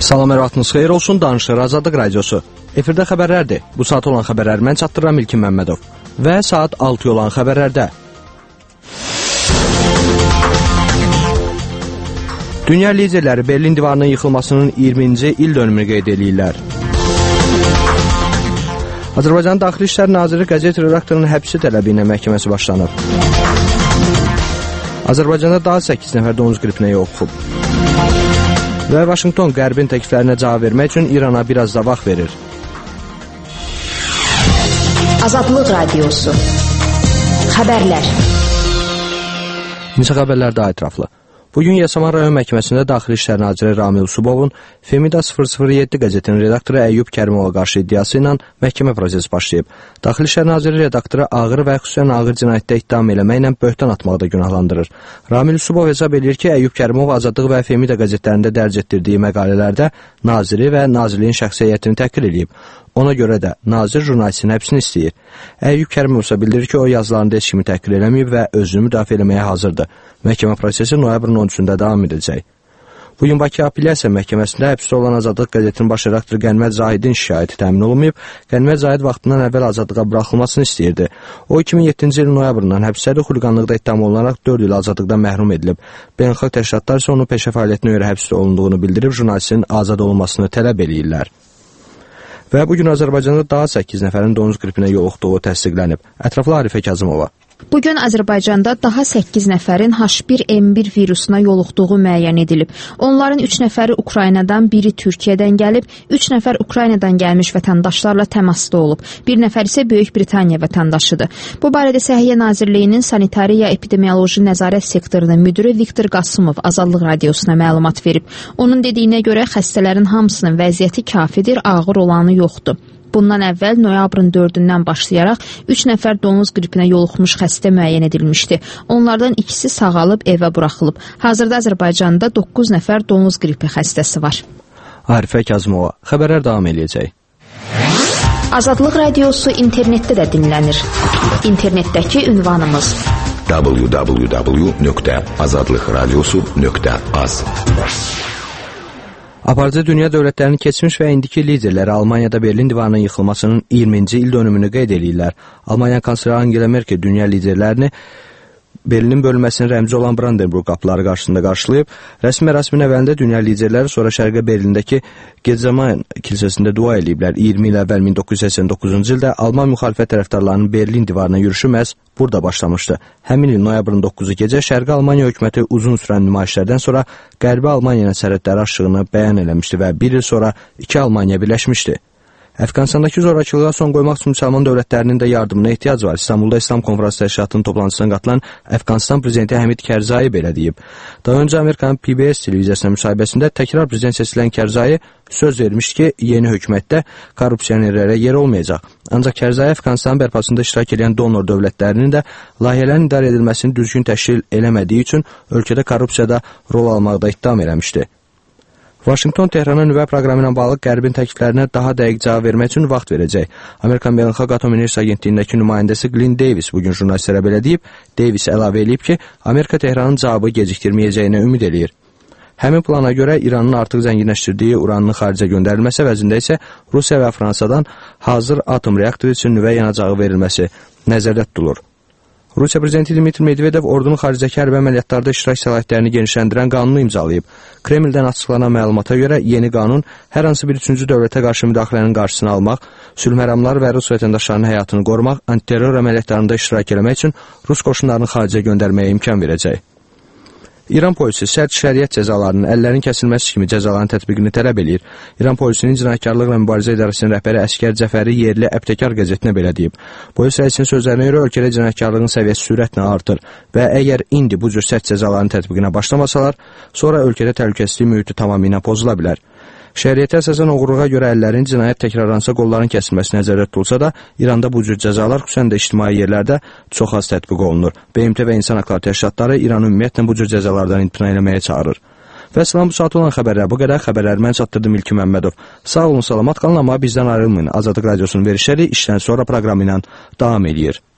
Salam, ərvatınız xeyir olsun, danışır Azadlıq Radiosu. Efirdə xəbərlərdir. Bu saat olan xəbərlər mən çatdırıram İlkin Məmmədov. Və saat 6 olan xəbərlərdə. Dünya liderləri Berlin divarının yıxılmasının 20-ci il dönümünü qeyd edirlər. Azərbaycan Daxili İşlər Naziri qəzet redaktorunun həbsi tələbi ilə məhkəməsi başlanıb. Azərbaycanda daha 8 nəfər donuz qripinə yoluxub. Və Vaşinqton Qərbin təkliflərinə cavab vermək üçün İrana biraz da vaxt verir. Azadlıq Radiosu. Xəbərlər. Neçə xəbərlər daha ətraflı. Bugün Yasamal rayon məhkəməsində Daxili İşlər Naziri Ramil Usubovun Femida 007 qəzetinin redaktoru Əyyub Kərimova qarşı iddiası ilə məhkəmə prosesi başlayıb. Daxili İşlər Naziri redaktoru ağır və xüsusən ağır cinayətdə ittiham eləməklə böhtan atmaqda günahlandırır. Ramil Usubov hesab edir ki, Əyyub Kərimov Azadlıq və Femida qəzetlərində dərc etdirdiyi məqalələrdə naziri və nazirliyin şəxsiyyətini təhqir edib. Ona görə də nazir jurnalistin həbsini istəyir. Əyyub Kərimov isə bildirir ki, o yazılarında heç kimi təhqir eləməyib və özünü müdafiə eləməyə hazırdır. Məhkəmə prosesi noyabrın 13-də davam edəcək. Bugün Bakı Apellyasiya Məhkəməsində həbsdə olan Azadlıq qəzetinin baş redaktoru Qənimət Zahidin şikayəti təmin olunmayıb. Qənimət Zahid vaxtından əvvəl azadlığa buraxılmasını istəyirdi. O 2007-ci ilin noyabrından həbsdədir, xuliqanlıqda ittiham olunaraq 4 il azadlıqdan məhrum edilib. Beynəlxalq təşkilatlar isə onun peşə fəaliyyətinə görə həbsdə olunduğunu bildirib, jurnalistin azad olunmasını tələb eləyirlər. Və bugün Azərbaycanda daha 8 nəfərin donuz qripinə yoluxduğu təsdiqlənib. Ətraflı Arifə Kazımova. Bugün Azərbaycanda daha 8 nəfərin H1N1 virusuna yoluxduğu müəyyən edilib. Onların 3 nəfəri Ukraynadan, biri Türkiyədən gəlib, 3 nəfər Ukraynadan gəlmiş vətəndaşlarla təmasda olub. Bir nəfər isə Böyük Britaniya vətəndaşıdır. Bu barədə Səhiyyə Nazirliyinin Sanitariya Epidemioloji Nəzarət sektorunun müdiri Viktor Qasımov Azadlıq Radiosuna məlumat verib. Onun dediyinə görə xəstələrin hamısının vəziyyəti kafidir, ağır olanı yoxdur. Bundan əvvəl noyabrın 4-dən başlayaraq 3 nəfər donuz qripinə yoluxmuş xəstə müəyyən edilmişdi. Onlardan ikisi sağalıb evə buraxılıb. Hazırda Azərbaycanda 9 nəfər donuz qripi xəstəsi var. Arifə Kazımova. Xəbərlər davam edəcək. Azadlıq Radiosu internetdə də dinlənir. İnternetdəki ünvanımız www.azadlıqradiosu.az. Aparıcı dünya dövlətlərinin keçmiş və indiki liderləri Almaniyada Berlin divarının yıxılmasının 20-ci il dönümünü qeyd edirlər. Almaniya kansleri Angela Merkel dünya liderlərini Berlinin bölünməsinin rəmzi olan Brandenburg qapıları qarşısında qarşılayıb. Rəsmi mərasimin əvvəlində dünya liderləri sonra Şərqi Berlindəki Getzeman kilsəsində dua ediblər. 20 il əvvəl 1989-cu ildə Alman müxalifət tərəfdarlarının Berlin divarına yürüşü məhz burada başlamışdı. Həmin il noyabrın 9-u gecə Şərqi Almaniya hökuməti uzun sürən nümayişlərdən sonra Qərbi Almaniyanın sərhədləri aşdığını bəyan eləmişdi və bir il sonra iki Almaniya birləşmişdi. Əfqanistandakı zorakılığa son qoymaq üçün müsəlman dövlətlərinin də yardımına ehtiyac var. İstanbulda İslam Konfransı Təşkilatının toplantısına qatılan Əfqanistan prezidenti Həmid Kərzayi belə deyib. Daha öncə Amerikanın PBS televiziyasına müsahibəsində təkrar prezident seçilən Kərzayi söz vermişdi ki, yeni hökumətdə korrupsionerlərə yer olmayacaq. Ancaq Kərzayi Əfqanistanın bərpasında iştirak edən donor dövlətlərinin də layihələrin idarə edilməsini düzgün təşkil eləmədiyi üçün ölkədə korrupsiyada rol almaqda ittiham eləmişdi. Vaşinqton Tehrana nüvə proqramı ilə bağlı Qərbin təkliflərinə daha dəqiq cavab vermək üçün vaxt verəcək. Amerikan Beynəlxalq Atom Enerjisi Agentliyindəki nümayəndəsi Glyn Davis bugün jurnalistlərə belə deyib. Davis əlavə edib ki, Amerika Tehranın cavabı gecikdirməyəcəyinə ümid eləyir. Həmin plana görə İranın artıq zənginləşdirdiyi uranının xaricə göndərilməsi əvəzində isə Rusiya və Fransadan hazır atom reaktoru üçün nüvə yanacağı verilməsi nəzərdə tutulur. Rusiya prezidenti Dmitri Medvedev ordunun xaricdəki hərbi əməliyyatlarda iştirak səlahiyyətlərini genişləndirən qanunu imzalayıb. Kremldən açıqlanan məlumata görə yeni qanun hər hansı bir üçüncü dövlətə qarşı müdaxilənin qarşısını almaq, sülh məramları və Rus vətəndaşlarının həyatını qorumaq, antiterror əməliyyatlarında iştirak etmək üçün Rus qoşunlarını xaricə göndərməyə imkan verəcək. İran polisi sərt şəriət cəzalarının əllərin kəsilməsi kimi cəzaların tətbiqini tələb edir. İran polisinin cinayətkarlıqla mübarizə idarəsinin rəhbəri Əskər Cəfəri yerli Əbtəkar qəzetinə belə deyib. Polis rəisinin sözlərinə görə ölkədə cinayətkarlığın səviyyəsi sürətlə artır və əgər indi bu cür sərt cəzaların tətbiqinə başlamasalar, sonra ölkədə təhlükəsizlik mühiti tamamilə pozula bilər. Şəriətə əsasən oğurluğa görə əllərin cinayət təkrarlansa qolların kəsilməsi nəzərdə tutulsa da, İranda bu cür cəzalar xüsusən də ictimai yerlərdə çox az tətbiq olunur. BMT və İnsan Haqları Təşkilatları İranı ümumiyyətlə bu cür cəzalardan imtina eləməyə çağırır. Və salam, bu saat olan xəbərlər bu qədər. Xəbərləri mən çatdırdım İlkin Məmmədov. Sağ olun, salamat qalın, amma bizdən ayrılmayın. Azadlıq Radiosunun verişləri işdən sonra proqramı ilə davam edir.